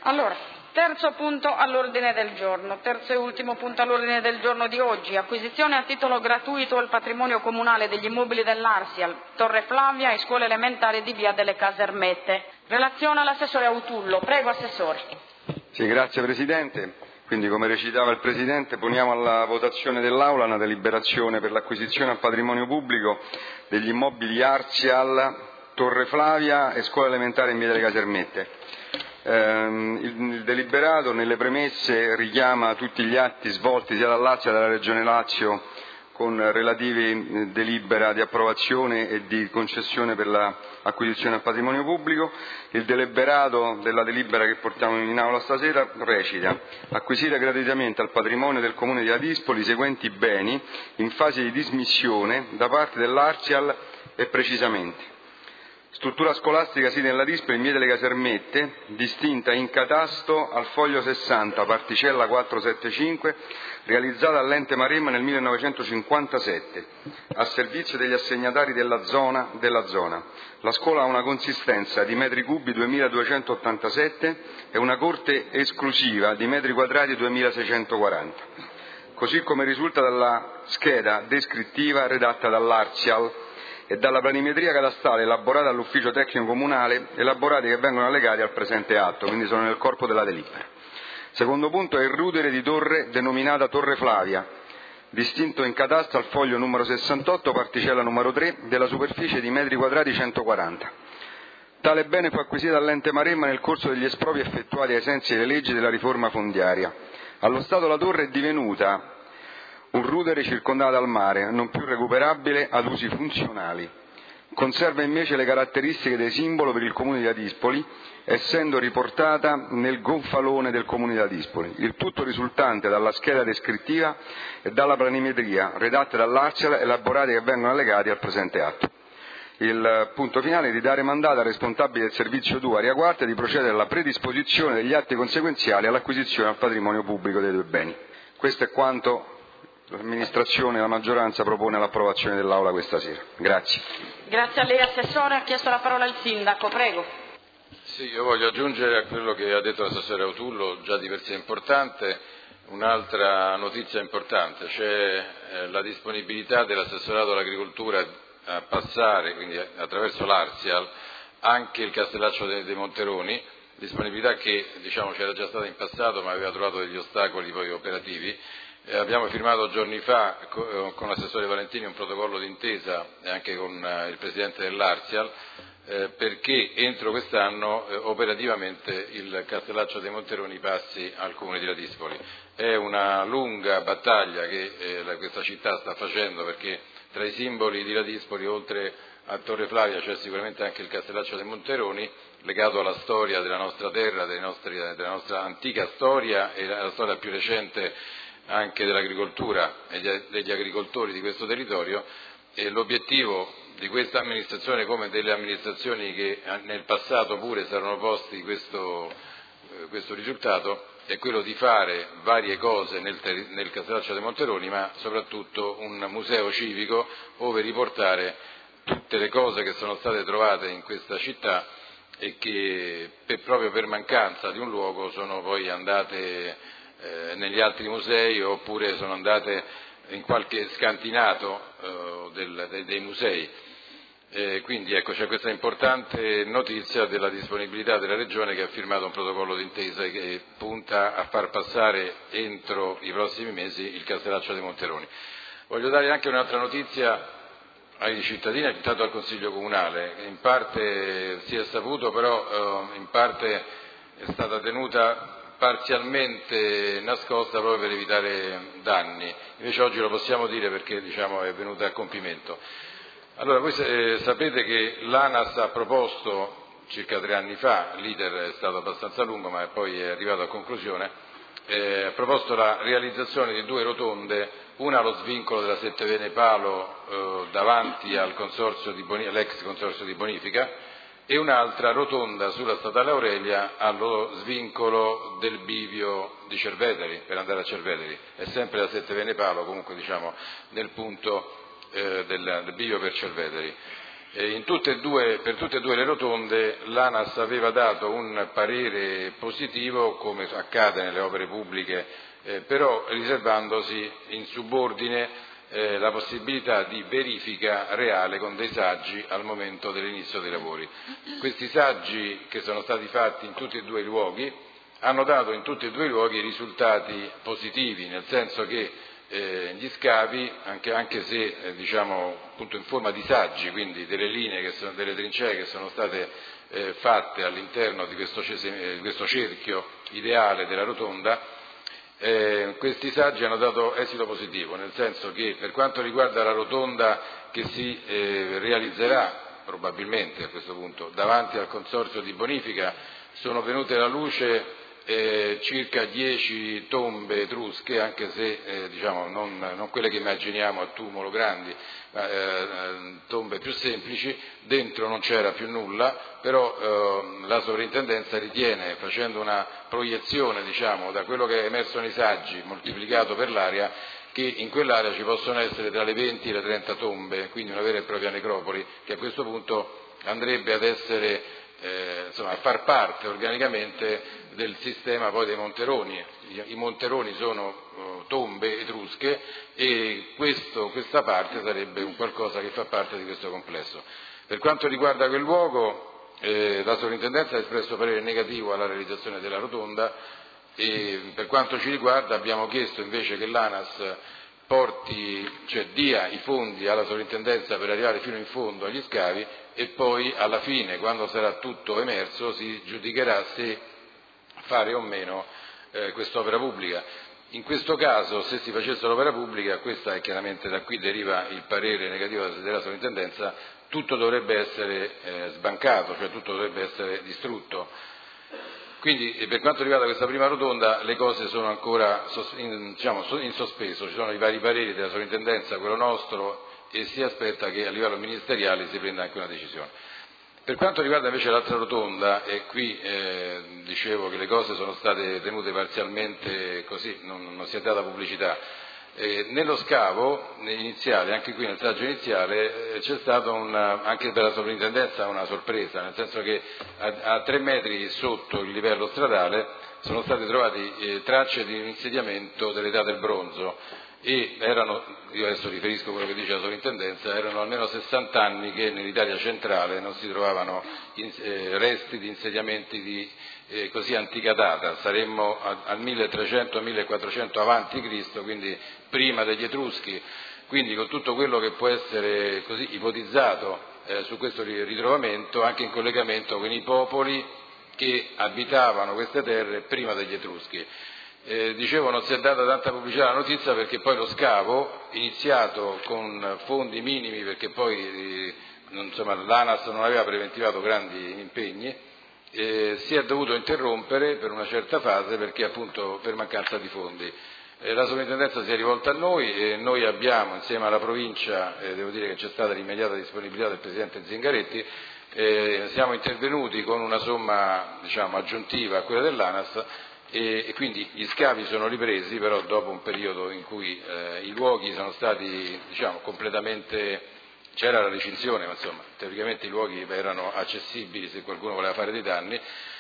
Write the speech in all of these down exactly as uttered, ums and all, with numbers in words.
Allora, terzo punto all'ordine del giorno, terzo e ultimo punto all'ordine del giorno di oggi, acquisizione a titolo gratuito al patrimonio comunale degli immobili dell'Arsial, Torre Flavia e scuola elementare di Via delle Casermette. Relazione all'assessore Autullo. Prego, Assessore. Sì, grazie Presidente. Quindi, come recitava il Presidente, poniamo alla votazione dell'Aula una deliberazione per l'acquisizione al patrimonio pubblico degli immobili Arsial, Torre Flavia e scuola elementare in Via delle Casermette. Eh, il, il deliberato nelle premesse richiama tutti gli atti svolti sia dal Lazio che dalla Regione Lazio con relativi eh, delibera di approvazione e di concessione per l'acquisizione al patrimonio pubblico. Il deliberato della delibera che portiamo in aula stasera recita: acquisire gratuitamente al patrimonio del Comune di Ladispoli i seguenti beni in fase di dismissione da parte dell'Arsial e precisamente: struttura scolastica sita nella Ladispoli in Via delle Casermette, distinta in catasto al foglio sessanta, particella quattrocentosettantacinque, realizzata all'ente Maremma nel millenovecentocinquantasette, a servizio degli assegnatari della zona. Della zona. La scuola ha una consistenza di metri cubi duemiladuecentottantasette e una corte esclusiva di metri quadrati duemilaseicentoquaranta, così come risulta dalla scheda descrittiva redatta dall'Arsial e dalla planimetria catastale elaborata dall'ufficio tecnico comunale, elaborati che vengono allegati al presente atto, quindi sono nel corpo della delibera. Secondo punto è il rudere di torre denominata Torre Flavia, distinto in catasto al foglio numero sessantotto, particella numero tre, della superficie di metri quadrati centoquaranta. Tale bene fu acquisito dall'ente Maremma nel corso degli espropri effettuati ai sensi delle leggi della riforma fondiaria. Allo stato la torre è divenuta un rudere circondato dal mare, non più recuperabile ad usi funzionali. Conserva invece le caratteristiche del simbolo per il Comune di Ladispoli, essendo riportata nel gonfalone del Comune di Ladispoli, il tutto risultante dalla scheda descrittiva e dalla planimetria redatte dall'Arsial, elaborati che vengono allegati al presente atto. Il punto finale è di dare mandato al responsabile del servizio due Area Quarta di procedere alla predisposizione degli atti conseguenziali all'acquisizione al patrimonio pubblico dei due beni. Questo è quanto l'amministrazione e la maggioranza propone all'approvazione dell'Aula questa sera. Grazie. Grazie a lei, Assessore. Ha chiesto la parola il Sindaco. Prego. Sì, io voglio aggiungere a quello che ha detto l'assessore Autullo, già di per sé importante, un'altra notizia importante. C'è eh, la disponibilità dell'assessorato all'agricoltura a passare, quindi attraverso l'Arsial, anche il Castellaccio dei, dei Monteroni, disponibilità che diciamo c'era già stata in passato ma aveva trovato degli ostacoli poi operativi. Eh, abbiamo firmato giorni fa co- con l'assessore Valentini un protocollo d'intesa e anche con eh, il presidente dell'Arsial eh, perché entro quest'anno eh, operativamente il Castellaccio dei Monteroni passi al Comune di Ladispoli. È una lunga battaglia che eh, questa città sta facendo, perché tra i simboli di Ladispoli, oltre a Torre Flavia, c'è sicuramente anche il Castellaccio dei Monteroni, legato alla storia della nostra terra, delle nostre, della nostra antica storia e alla storia più recente anche dell'agricoltura e degli agricoltori di questo territorio. E l'obiettivo di questa amministrazione, come delle amministrazioni che nel passato pure si erano posti questo, questo risultato, è quello di fare varie cose nel, nel Castellaccio dei Monteroni, ma soprattutto un museo civico ove riportare tutte le cose che sono state trovate in questa città e che per, proprio per mancanza di un luogo sono poi andate eh, negli altri musei, oppure sono andate in qualche scantinato eh, del, dei, dei musei. Eh, quindi ecco, c'è questa importante notizia della disponibilità della Regione, che ha firmato un protocollo d'intesa che punta a far passare entro i prossimi mesi il Castellaccio dei Monteroni. Voglio dare anche un'altra notizia ai cittadini e intanto al Consiglio Comunale, che in parte si è saputo, però eh, in parte è stata tenuta parzialmente nascosta proprio per evitare danni. Invece oggi lo possiamo dire perché diciamo, è venuta a compimento. Allora, voi eh, sapete che l'ANAS ha proposto circa tre anni fa, l'iter è stato abbastanza lungo ma poi è arrivato a conclusione, eh, ha proposto la realizzazione di due rotonde, una allo svincolo della Sette Vene Palo eh, davanti al consorzio di Boni- all'ex consorzio di bonifica, e un'altra rotonda sulla Statale Aurelia allo svincolo del bivio di Cerveteri, per andare a Cerveteri. È sempre la Sette Vene Palo, comunque diciamo nel punto eh, del, del bivio per Cerveteri. Eh, in tutte e due, per tutte e due le rotonde l'ANAS aveva dato un parere positivo, come accade nelle opere pubbliche, eh, però riservandosi in subordine eh, la possibilità di verifica reale con dei saggi al momento dell'inizio dei lavori. Questi saggi, che sono stati fatti in tutti e due i luoghi, hanno dato in tutti e due i luoghi risultati positivi, nel senso che eh, gli scavi, anche, anche se eh, diciamo appunto in forma di saggi, quindi delle linee, che sono, delle trincee che sono state eh, fatte all'interno di questo, di questo cerchio ideale della rotonda, eh, questi saggi hanno dato esito positivo, nel senso che per quanto riguarda la rotonda che si eh, realizzerà probabilmente a questo punto davanti al consorzio di bonifica, sono venute alla luce Eh, circa dieci tombe etrusche, anche se eh, diciamo, non, non quelle che immaginiamo a tumulo grandi, ma eh, tombe più semplici. Dentro non c'era più nulla, però eh, la sovrintendenza ritiene, facendo una proiezione diciamo, da quello che è emerso nei saggi moltiplicato per l'area, che in quell'area ci possono essere tra le venti e le trenta tombe, quindi una vera e propria necropoli, che a questo punto andrebbe ad essere Eh, insomma, a far parte organicamente del sistema poi dei monteroni. I, i monteroni sono uh, tombe etrusche e questo, questa parte sarebbe un qualcosa che fa parte di questo complesso. Per quanto riguarda quel luogo, eh, la sovrintendenza ha espresso parere negativo alla realizzazione della rotonda e per quanto ci riguarda abbiamo chiesto invece che l'ANAS porti, cioè dia i fondi alla sovrintendenza per arrivare fino in fondo agli scavi e poi alla fine, quando sarà tutto emerso, si giudicherà se fare o meno eh, quest'opera pubblica. In questo caso, se si facesse l'opera pubblica, questa è chiaramente da qui deriva il parere negativo della sovrintendenza, tutto dovrebbe essere eh, sbancato, cioè tutto dovrebbe essere distrutto. Quindi per quanto riguarda questa prima rotonda le cose sono ancora in, diciamo, in sospeso, ci sono i vari pareri della sovrintendenza, quello nostro, e si aspetta che a livello ministeriale si prenda anche una decisione. Per quanto riguarda invece l'altra rotonda, e qui eh, dicevo che le cose sono state tenute parzialmente così, non, non si è data pubblicità, eh, nello scavo iniziale, anche qui nel saggio iniziale, eh, c'è stata una, anche per la sovrintendenza una sorpresa, nel senso che a, a tre metri sotto il livello stradale sono state trovate eh, tracce di un insediamento dell'età del bronzo e erano, io adesso riferisco quello che dice la sovrintendenza, erano almeno sessanta anni che nell'Italia centrale non si trovavano in, eh, resti di insediamenti di eh, così antica data, saremmo a, al milletrecento millequattrocento avanti Cristo, quindi prima degli Etruschi, quindi con tutto quello che può essere così ipotizzato eh, su questo ritrovamento, anche in collegamento con i popoli che abitavano queste terre prima degli Etruschi. Eh, dicevo, non si è data tanta pubblicità alla notizia perché poi lo scavo, iniziato con fondi minimi, perché poi eh, insomma, l'ANAS non aveva preventivato grandi impegni, eh, si è dovuto interrompere per una certa fase perché appunto per mancanza di fondi. Eh, la sovrintendenza si è rivolta a noi e noi abbiamo, insieme alla provincia, eh, devo dire che c'è stata l'immediata disponibilità del Presidente Zingaretti, eh, siamo intervenuti con una somma diciamo, aggiuntiva a quella dell'ANAS, E, e quindi gli scavi sono ripresi, però dopo un periodo in cui eh, i luoghi sono stati diciamo, completamente, c'era la recinzione, ma insomma teoricamente i luoghi erano accessibili se qualcuno voleva fare dei danni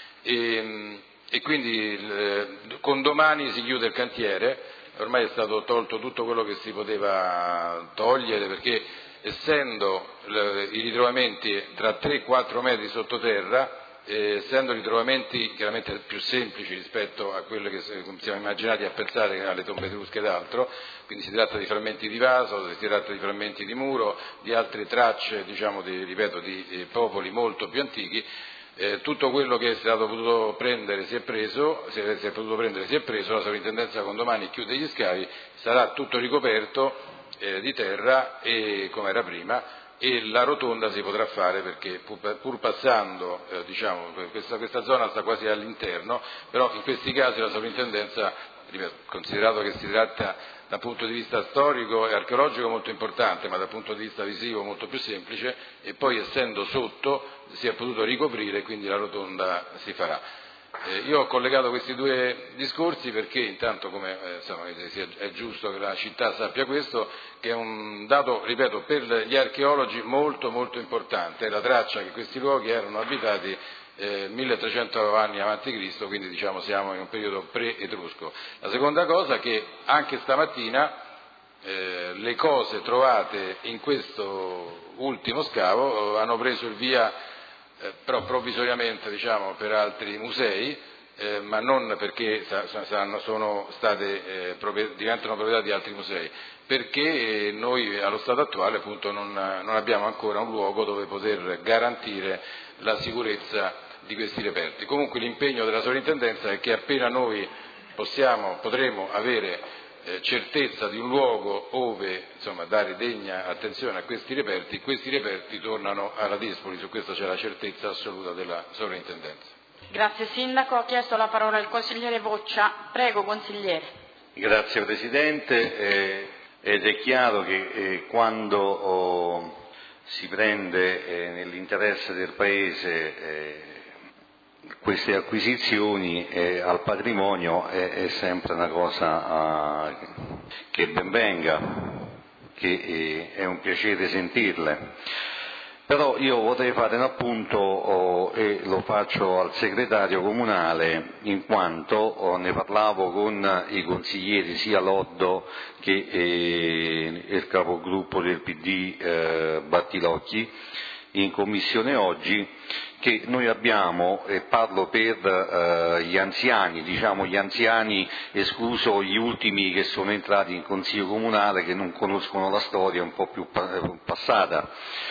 e, e quindi eh, con domani si chiude il cantiere, ormai è stato tolto tutto quello che si poteva togliere perché essendo le, i ritrovamenti tra tre e quattro metri sottoterra, Eh, essendo ritrovamenti chiaramente più semplici rispetto a quello che siamo immaginati a pensare alle tombe etrusche ed altro, quindi si tratta di frammenti di vaso, si tratta di frammenti di muro, di altre tracce, diciamo, di, ripeto, di eh, popoli molto più antichi, eh, tutto quello che è stato potuto prendere si è preso, si è, si è potuto prendere si è preso, la sovrintendenza con domani chiude gli scavi, sarà tutto ricoperto eh, di terra e come era prima, e la rotonda si potrà fare perché pur, pur passando, eh, diciamo, questa, questa zona sta quasi all'interno, però in questi casi la sovrintendenza, ripeto, considerato che si tratta dal punto di vista storico e archeologico molto importante, ma dal punto di vista visivo molto più semplice, e poi essendo sotto si è potuto ricoprire e quindi la rotonda si farà. Eh, io ho collegato questi due discorsi perché intanto, come eh, insomma, è giusto che la città sappia questo, che è un dato, ripeto, per gli archeologi molto molto importante, è la traccia che questi luoghi erano abitati eh, milletrecento anni avanti Cristo, quindi diciamo siamo in un periodo pre-etrusco. La seconda cosa è che anche stamattina eh, le cose trovate in questo ultimo scavo eh, hanno preso il via Eh, però provvisoriamente, diciamo, per altri musei, eh, ma non perché sa, sa, sono state, eh, proprietà, diventano proprietà di altri musei, perché eh, noi allo stato attuale appunto non, non abbiamo ancora un luogo dove poter garantire la sicurezza di questi reperti. Comunque l'impegno della sovrintendenza è che appena noi possiamo, potremo avere Eh, certezza di un luogo dove insomma, dare degna attenzione a questi reperti, questi reperti tornano alla Dispoli, su questo c'è la certezza assoluta della sovrintendenza. Grazie Sindaco, ha chiesto la parola il consigliere Voccia. Prego consigliere. Grazie Presidente, eh, ed è chiaro che eh, quando oh, si prende eh, nell'interesse del Paese eh, queste acquisizioni eh, al patrimonio è, è sempre una cosa uh, che ben venga, che eh, è un piacere sentirle. Però io vorrei fare un appunto oh, e lo faccio al segretario comunale, in quanto oh, ne parlavo con i consiglieri sia Loddo che eh, il capogruppo del P D eh, Battilocchi in commissione oggi, che noi abbiamo, e parlo per eh, gli anziani, diciamo gli anziani escluso gli ultimi che sono entrati in consiglio comunale, che non conoscono la storia un po' più pa- passata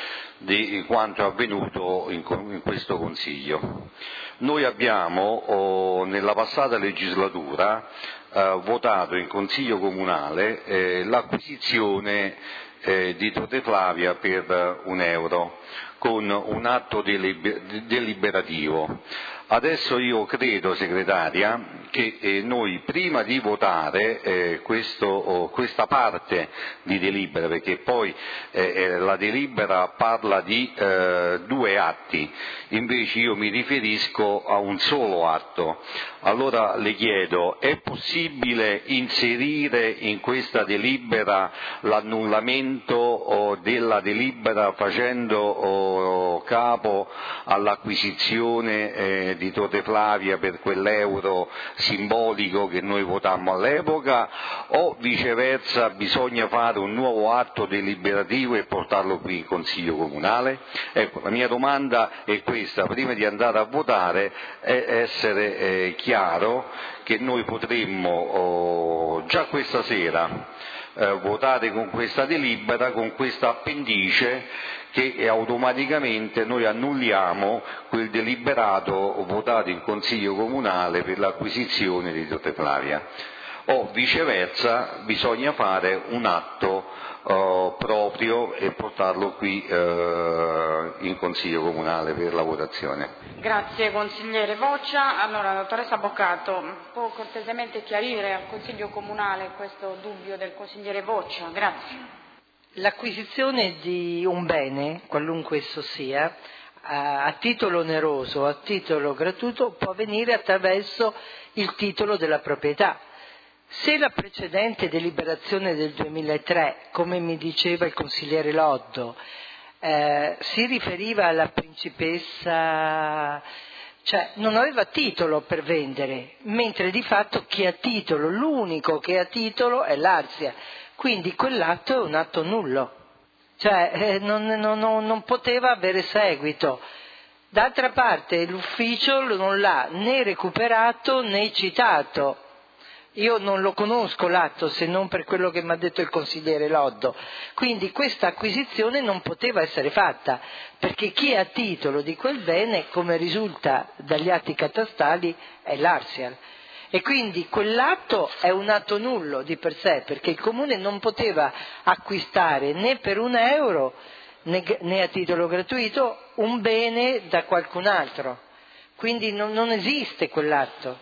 di quanto è avvenuto in, in questo consiglio. Noi abbiamo oh, nella passata legislatura eh, votato in consiglio comunale eh, l'acquisizione eh, di Torre Flavia per un euro, con un atto deliberativo. Adesso io credo, segretaria, che eh, noi prima di votare eh, questo, oh, questa parte di delibera, perché poi eh, la delibera parla di eh, due atti, invece io mi riferisco a un solo atto. Allora le chiedo, è possibile inserire in questa delibera l'annullamento oh, della delibera facendo oh, capo all'acquisizione eh, di Torre Flavia per quell'euro simbolico che noi votammo all'epoca, o viceversa bisogna fare un nuovo atto deliberativo e portarlo qui in Consiglio Comunale? Ecco, la mia domanda è questa, prima di andare a votare, è essere eh, chiaro che noi potremmo oh, già questa sera eh, votare con questa delibera, con questa appendice, che automaticamente noi annulliamo quel deliberato votato in Consiglio Comunale per l'acquisizione di Torre Flavia, o viceversa bisogna fare un atto uh, proprio e portarlo qui uh, in Consiglio Comunale per la votazione. Grazie consigliere Voccia. Allora, dottoressa Boccato, può cortesemente chiarire al Consiglio Comunale questo dubbio del consigliere Voccia? Grazie. L'acquisizione di un bene, qualunque esso sia, a titolo oneroso o a titolo gratuito, può avvenire attraverso il titolo della proprietà. Se la precedente deliberazione del duemilatré, come mi diceva il consigliere Loddo, eh, si riferiva alla principessa, cioè non aveva titolo per vendere, mentre di fatto chi ha titolo, l'unico che ha titolo è l'Arsia. Quindi quell'atto è un atto nullo, cioè eh, non, non, non poteva avere seguito. D'altra parte l'ufficio non l'ha né recuperato né citato. Io non lo conosco l'atto se non per quello che mi ha detto il consigliere Loddo. Quindi questa acquisizione non poteva essere fatta, perché chi ha titolo di quel bene, come risulta dagli atti catastali, è l'Arsial. E quindi quell'atto è un atto nullo di per sé, perché il Comune non poteva acquistare né per un euro né, né a titolo gratuito un bene da qualcun altro. Quindi non, non esiste quell'atto.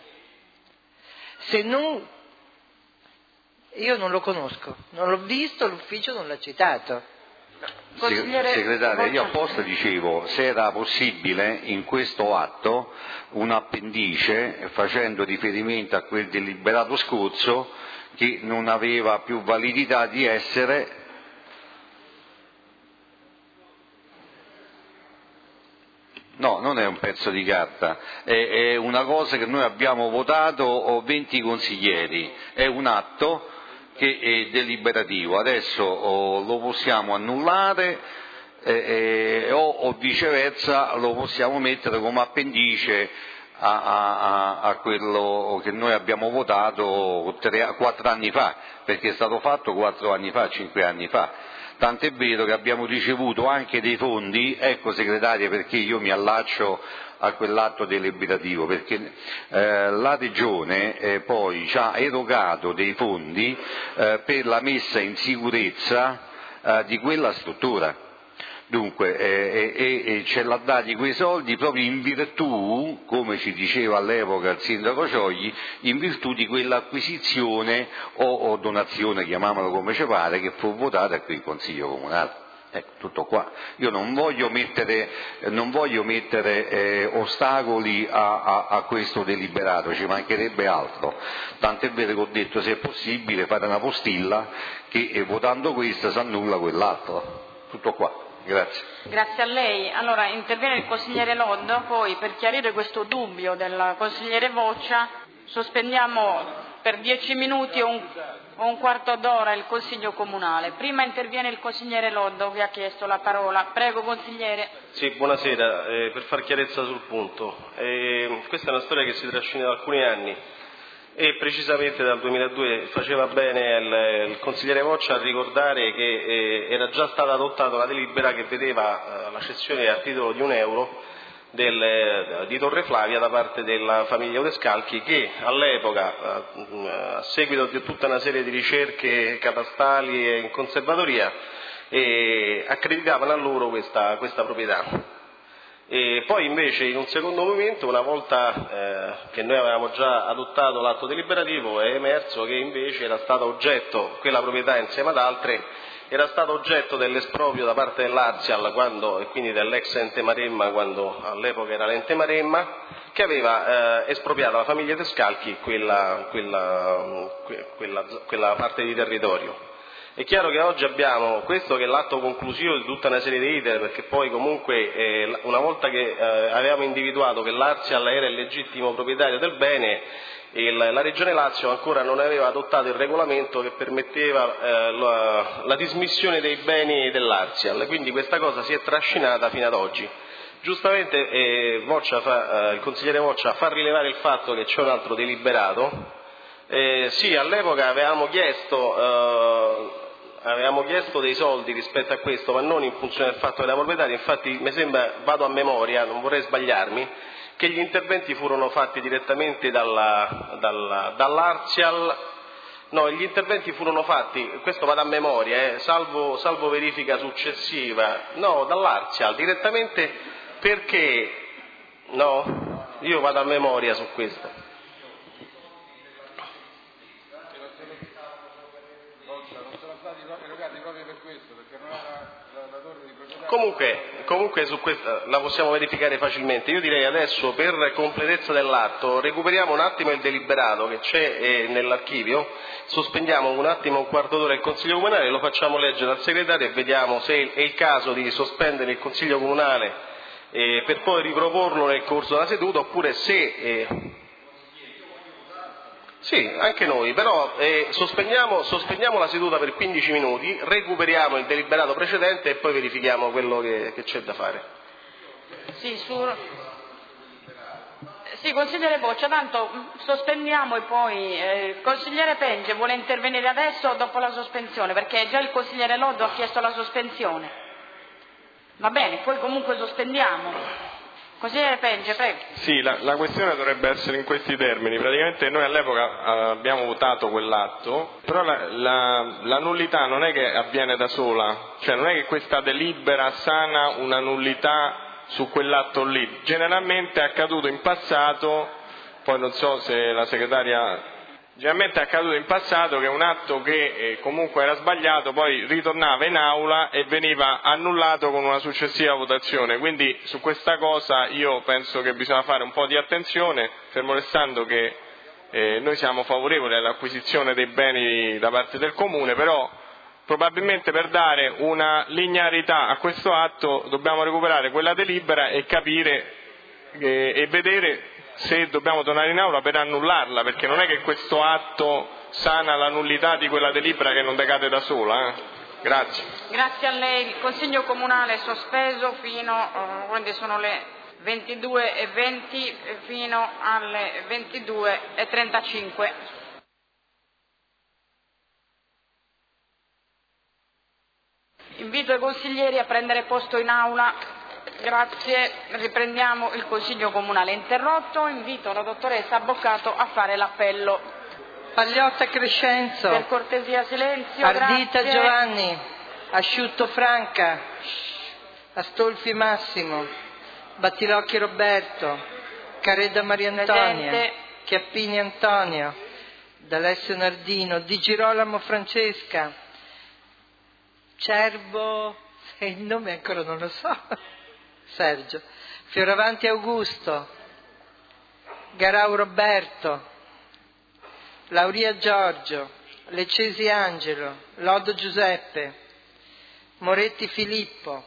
Se non, io non lo conosco, non l'ho visto, l'ufficio non l'ha citato. Consigliere Segretaria, io Boccia. apposta dicevo se era possibile in questo atto un appendice facendo riferimento a quel deliberato scorso che non aveva più validità di essere. No, non è un pezzo di carta, è, è una cosa che noi abbiamo votato venti consiglieri, è un atto che è deliberativo, adesso oh, lo possiamo annullare eh, eh, o, o viceversa lo possiamo mettere come appendice a, a, a quello che noi abbiamo votato tre, quattro anni fa, perché è stato fatto quattro anni fa, cinque anni fa. Tant'è vero che abbiamo ricevuto anche dei fondi, ecco segretaria perché io mi allaccio a quell'atto deliberativo, perché eh, la Regione eh, poi ci ha erogato dei fondi eh, per la messa in sicurezza eh, di quella struttura. Dunque, eh, eh, eh, ce l'ha dati quei soldi proprio in virtù, come ci diceva all'epoca il sindaco Ciogli, in virtù di quell'acquisizione o, o donazione, chiamiamolo come ci pare, che fu votata a quel Consiglio Comunale. Ecco, tutto qua. Io non voglio mettere, non voglio mettere eh, ostacoli a, a, a questo deliberato, ci mancherebbe altro. Tant'è vero che ho detto se è possibile fare una postilla che eh, votando questa si annulla quell'altro. Tutto qua. Grazie. Grazie a lei. Allora interviene il consigliere Loddo, poi per chiarire questo dubbio del consigliere Boccia sospendiamo per dieci minuti o un, o un quarto d'ora il Consiglio Comunale. Prima interviene il consigliere Loddo che ha chiesto la parola. Prego consigliere. Sì, buonasera. Eh, per far chiarezza sul punto. Eh, questa è una storia che si trascina da alcuni anni. E precisamente dal duemiladue faceva bene il, il consigliere Boccia a ricordare che eh, era già stata adottata una delibera che vedeva eh, la cessione a titolo di un euro del, eh, di Torre Flavia da parte della famiglia Odescalchi che all'epoca, eh, a seguito di tutta una serie di ricerche catastali e in conservatoria, eh, accreditavano a loro questa, questa proprietà. E poi invece in un secondo momento, una volta eh, che noi avevamo già adottato l'atto deliberativo, è emerso che invece era stata oggetto, quella proprietà insieme ad altre, era stata oggetto dell'esproprio da parte dell'Arsial quando, e quindi dell'ex ente Maremma, quando all'epoca era l'ente Maremma, che aveva eh, espropriato alla famiglia Descalchi quella, quella, quella, quella parte di territorio. È chiaro che oggi abbiamo questo che è l'atto conclusivo di tutta una serie di iter, perché poi comunque eh, una volta che eh, avevamo individuato che l'Arsial era il legittimo proprietario del bene, il, la Regione Lazio ancora non aveva adottato il regolamento che permetteva eh, la, la dismissione dei beni dell'Arsial, quindi questa cosa si è trascinata fino ad oggi. Giustamente eh, Boccia fa, eh, il consigliere Boccia fa rilevare il fatto che c'è un altro deliberato. Eh, sì, all'epoca avevamo chiesto... Eh, Avevamo chiesto dei soldi rispetto a questo, ma non in funzione del fatto che era proprietario. Infatti mi sembra, vado a memoria, non vorrei sbagliarmi, che gli interventi furono fatti direttamente dalla, dalla, dall'Arsial. No, gli interventi furono fatti, questo vado a memoria, eh, salvo, salvo verifica successiva, no, dall'Arsial, direttamente perché, no, io vado a memoria su questo. Comunque, comunque su questa la possiamo verificare facilmente. Io direi adesso, per completezza dell'atto, recuperiamo un attimo il deliberato che c'è eh, nell'archivio, sospendiamo un attimo, un quarto d'ora il Consiglio Comunale, lo facciamo leggere al segretario e vediamo se è il caso di sospendere il Consiglio Comunale eh, per poi riproporlo nel corso della seduta, oppure se... Eh, Sì, anche noi, però eh, sospendiamo, sospendiamo la seduta per quindici minuti, recuperiamo il deliberato precedente e poi verifichiamo quello che, che c'è da fare. Sì, su... sì, consigliere Boccia, tanto sospendiamo e poi eh, il consigliere Penge vuole intervenire adesso o dopo la sospensione, perché già il consigliere Loddo ha chiesto la sospensione. Va bene, poi comunque sospendiamo. Consigliere Penge, prego. Sì, la, la questione dovrebbe essere in questi termini. Praticamente noi all'epoca eh, abbiamo votato quell'atto, però la, la, la nullità non è che avviene da sola, cioè non è che questa delibera sana una nullità su quell'atto lì. Generalmente è accaduto in passato, poi non so se la segretaria Generalmente è accaduto in passato che un atto che eh, comunque era sbagliato poi ritornava in aula e veniva annullato con una successiva votazione, quindi su questa cosa io penso che bisogna fare un po' di attenzione, fermo restando che eh, noi siamo favorevoli all'acquisizione dei beni da parte del Comune, però probabilmente per dare una linearità a questo atto dobbiamo recuperare quella delibera e capire eh, e vedere se dobbiamo tornare in aula per annullarla, perché non è che questo atto sana la nullità di quella delibera che non decade da sola. Eh? Grazie. Grazie a lei. Il Consiglio Comunale è sospeso fino, uh, quando sono le ventidue e venti fino alle ventidue e trentacinque. Invito i consiglieri a prendere posto in aula. Grazie, riprendiamo il Consiglio Comunale interrotto. Invito la dottoressa Avvocato a fare l'appello. Pagliotta Crescenzo. Per cortesia silenzio. Ardita grazie. Giovanni. Asciutto Franca. Astolfi Massimo. Battilocchi Roberto. Caredda Maria Antonia. Presente. Chiappini Antonio. D'Alessio Nardino. Di Girolamo Francesca. Cervo, il nome ancora non lo so. Sergio. Fioravanti Augusto. Garau Roberto. Lauria Giorgio. Leccesi Angelo. Lodo Giuseppe. Moretti Filippo.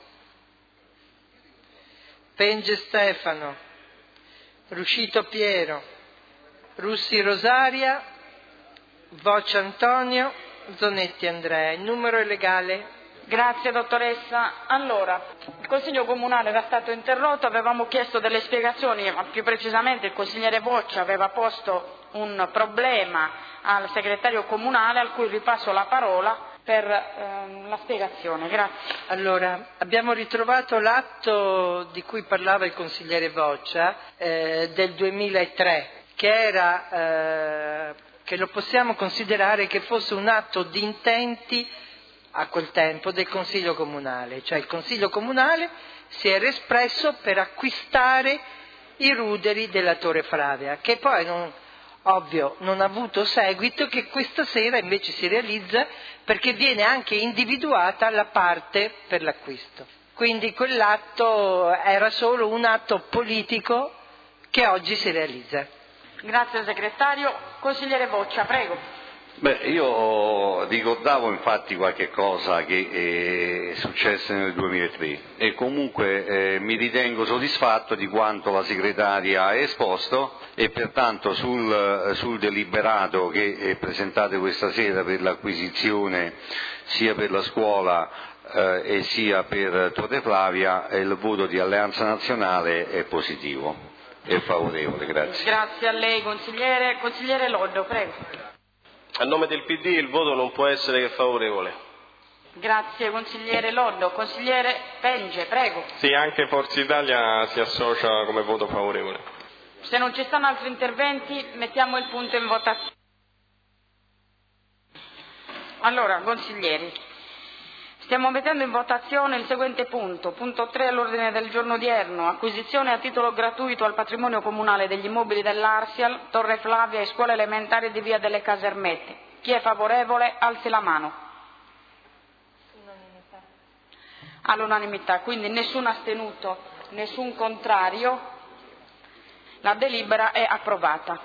Penge Stefano. Ruscito Piero. Russi Rosaria. Voce Antonio. Zonetti Andrea. Il numero è legale. Grazie dottoressa. Allora, il Consiglio Comunale era stato interrotto, avevamo chiesto delle spiegazioni, ma più precisamente il consigliere Boccia aveva posto un problema al segretario comunale al cui ripasso la parola per ehm, la spiegazione. Grazie. Allora, abbiamo ritrovato l'atto di cui parlava il consigliere Boccia eh, del duemilatré, che era eh, che lo possiamo considerare che fosse un atto di intenti a quel tempo del Consiglio Comunale, cioè il Consiglio Comunale si era espresso per acquistare i ruderi della Torre Flavia, che poi non, ovvio non ha avuto seguito, che questa sera invece si realizza perché viene anche individuata la parte per l'acquisto. Quindi quell'atto era solo un atto politico che oggi si realizza. Grazie segretario. Consigliere Boccia, prego. Beh, io ricordavo infatti qualche cosa che è successo nel duemilatré e comunque eh, mi ritengo soddisfatto di quanto la segretaria ha esposto e pertanto sul, sul deliberato che è presentato questa sera per l'acquisizione sia per la scuola eh, e sia per Torre Flavia il voto di Alleanza Nazionale è positivo e favorevole. Grazie. Grazie a lei consigliere. Consigliere Loddo, prego. A nome del P D il voto non può essere che favorevole. Grazie consigliere Loddo. Consigliere Penge, prego. Sì, anche Forza Italia si associa come voto favorevole. Se non ci stanno altri interventi, mettiamo il punto in votazione. Allora, consiglieri, stiamo mettendo in votazione il seguente punto, punto tre all'ordine del giorno odierno, acquisizione a titolo gratuito al patrimonio comunale degli immobili dell'Arsial, Torre Flavia e scuola elementare di via delle Casermette. Chi è favorevole alzi la mano. Unanimità. All'unanimità, quindi nessun astenuto, nessun contrario. La delibera è approvata.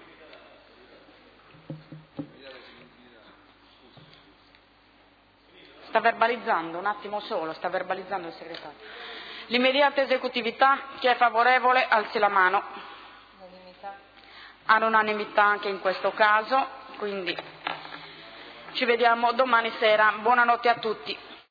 Sta verbalizzando, un attimo solo, sta verbalizzando il segretario. L'immediata esecutività, chi è favorevole alzi la mano. Unanimità. All'unanimità anche in questo caso, quindi ci vediamo domani sera. Buonanotte a tutti.